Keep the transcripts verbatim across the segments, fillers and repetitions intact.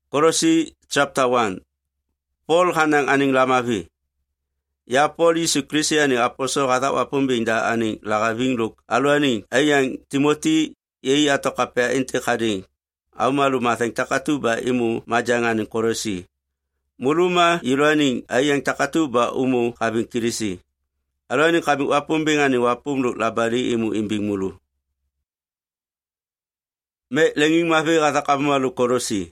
Kolosi chapter one. Paul hanang aning lamavi. Ya Paul Yesu Kristi aning apostol kata wapumbinda aning lagaving luk alu aning ayang Timothy yei atokapea inte kading. Au malu mateng takatuba imu majangan aning Kolosi. Muluma ilu aning ayang takatuba umu kabing kirisi. Alu aning kabing wapumbing aning wapum luk labari imu imbing mulu. Me lenging mavi kata kamalu Kolosi.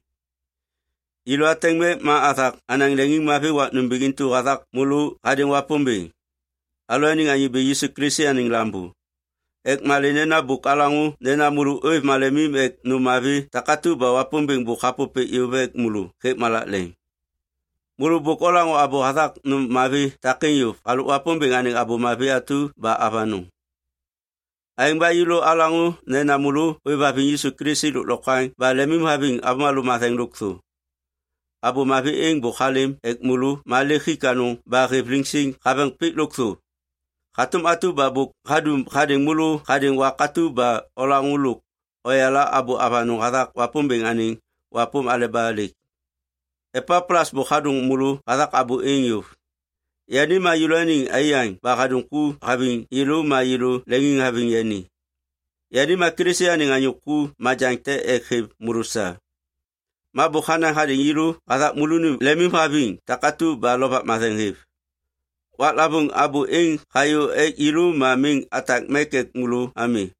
Ilu ateng me ma atak anang lenging mafi wa numbigin tu atak mulu kading wapumbing. Alo aning anyi be Yesu Kristi aning lambu. Ek male nena buk alangu nena mulu oif malemim ek numavi takatu ba wapumbing buk hapupe iubek mulu kek malak leng. Mulu buk olangu abu atak numavi takin yuf alu wapumbing aning abu mafi atu ba avanu. Aing ba ilu alangu nena mulu oif habing Yesu Kristi luk lokang ba lemim habing amalu mateng luktu. Abu mafi ing bukhalim ek mulu malekhi kanung ba reflingsing kabang pik luktu. Khatum atu babuk kadum kading mulu kading wakatu ba olang uluk. Oyala abu abanung katak wapumbing aning wapum alebalik. Epa plus bukhadung mulu katak abu ing yuf. Yani ma ilu aning ayang ba kadungku habing ilu ma ilu lenging habing yani. Yani ma kirisi aning anyukku majangte ekhib murusa. Mabukhana hading ilu katak mulunu lemim habing takatu ba lobat masenghif. Wat labung abu ing kayu ek ilu ma ming atak mekek mulu ami.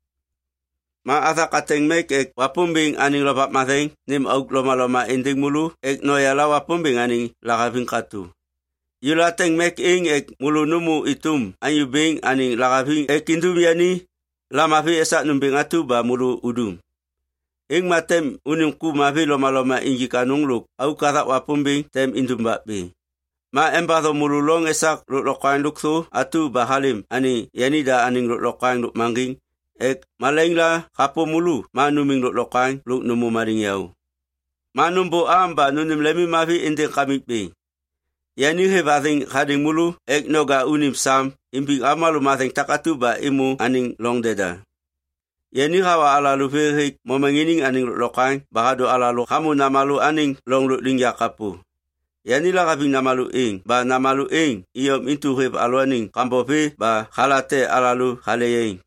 Ma atak ateng mekek wapumbing aning lobat maseng nim auk loma-loma ending mulu ek noyala wapumbing aning lakabing katu. Ilu ateng mek ing ek mulu numu itum anyubing aning lakabing ek indum yani lamafi esak numbing atu ba mulu udum. Ing matem unimku mafi loma-loma ingi kanung luk au katak wapumbing tem indum bakbi. Ma embatho mululong esak luk lokwain lukso atu bahalim ani yanida aning luk lokwain luk mangging ek malengla kapo mulu ma numing luk lokwain luk numu maring yau. Ma numbo amba nunim lemi mafi inding kamikbi. Yani hebathing kading mulu ek noga unim sam imbing amalu mathing takatu ba imu aning longdeda. Yani hawa alalu fehik momengining aning lokang bahado alalu kamu namalu aning longluk lingya kapu. Yani la kabing namalu ing ba namalu ing iyom intu hib alu aning kambofe ba halate alalu haleyeng.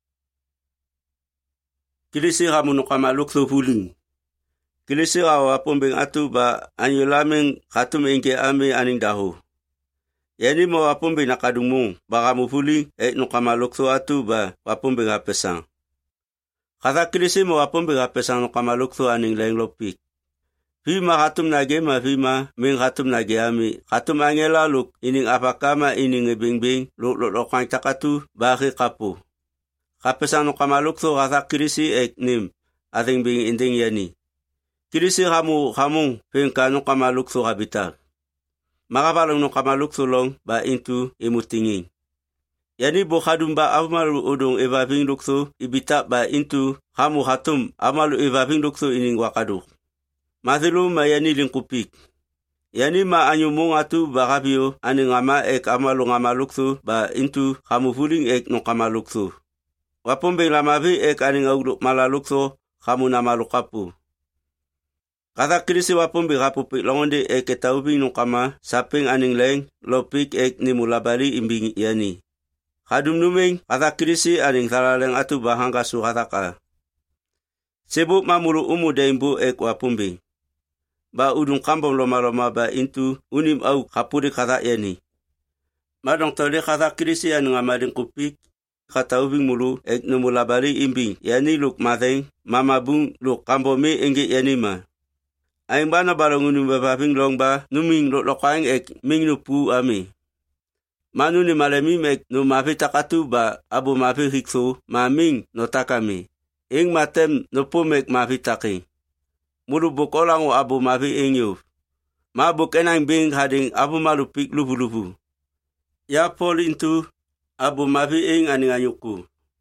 Kilisi kamu nukamaluk thufuling. Kilisi hawa pumbing atu ba anyulaming katum ingke ame aning dahu. Yani mo wapumbing nakadumung ba kamu fuling ek nukamaluk thu atu ba wapumbing hapesang. Kata kilisi mo wapumbing hapesang nukamaluk thu aning leng lopik. Fima katum nage ma fima ming katum nage ami. Katum angela luk ining apakama ining ebingbing luk luk lokang takatu baki kapu. Kapesang nukamaluk thu kata kilisi ek nim ating bing inding yani. Kilisi kamu kamung fingka nukamaluk thu habitak. Makapalong nukamaluk thu long ba intu imutinging. Yani bukhadum ba amalu udung evaving luksu ibita ba intu kamu hatum amalu evaving luksu ining wakaduk. Mathilu ma yani lingkupik. Yani ma anyumung atu ba kabio aning ama ek amalu ngamaluksu ba intu kamu fuling ek nukamaluksu. Wapumbing lamavi ek aning auluk malaluksu kamu namalukapu. Kata kirisi wapumbing kapupik longonde ek etaubing nukama saping aning leng lopik ek nimulabali imbing yani. Kadum numing kata kirisi aning salaleng atu bahangka su kataka. Sebut mamulu umu daimbu ek wapumbing. Ba udung kambong loma-loma ba intu unim au kapuri kata yani. Madong tole kata kirisi aning amading kupik kata ubing mulu ek numulabari imbing yani luk mateng mamabung luk kambomi engge yani ma. Aing bana balong unim bababing long ba numing luk lokang ek ming nupu ami. Manu ni malemi mek no mafi takatu ba abu mafi hikso maming no takami. Ing matem no pumek mafi taki. Mulu bukolang o abu mafi ing yuf. Mabuk enang bing hading abu malupik lupu-lupu. Ya Paul intu abu mafi ing aning anyuku.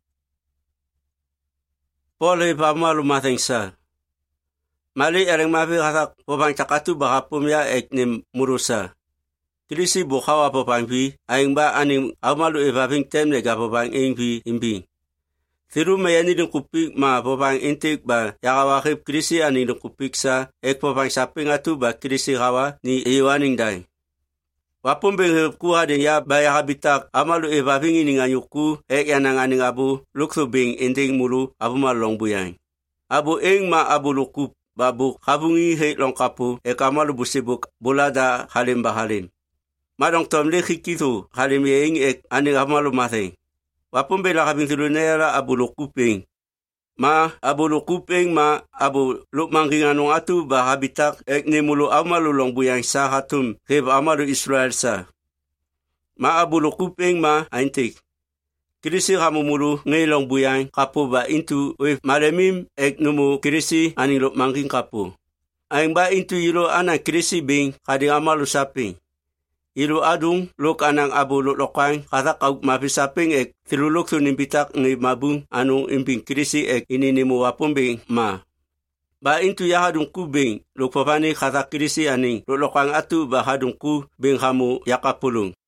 Paul hepa malu mateng sa. Mali ereng mafi hatak popang takatu ba hapum ya ek ni murusa. Kilisi bukhawa popang pi, aing ba aning amalu evaving tem nega popang ing pi imbing. Thiru mayani din kupik ma popang intik ba yakawakip krisi ani din kupik sa ek popang saping atu ba krisi kawa ni iwaning dai. Wapumbeng kuha din ya ba yakabitak amalu ebavingi ni nganyuku ek yanang aning abu lukso bing inding mulu abu malong buyang. Abu eng ma abu lukup babu kabungi he long kapu ek amalu busibuk bulada halim bahalim. Madong tom lekhi kitu halim yeing ek aning amalu mateng. Wapumbe la kabing tulunera abu lukupeng. Ma abu lukupeng ma abu lukmangking anong atu ba habitak ek ni mulu amalu long buyang sa hatum heb amalu Israel sa. Ma abu lukupeng ma aintik. Kirisi kamu mulu ngay long buyang kapu ba intu wef malemim ek numu kirisi aning lukmangking kapu. Aing ba intu yilo anang kirisi bing kading amalu saping. Ilu adung luk anang abu luk lokang kata kau mapisaping ek tiluluk tu nimbitak ngi mabung anung imping krisi ek ini nimu wapumbing ma. Ba intu ya hadung ku bing luk papani kata krisi aning luk lokang atu ba hadung ku bing hamu yakapulung.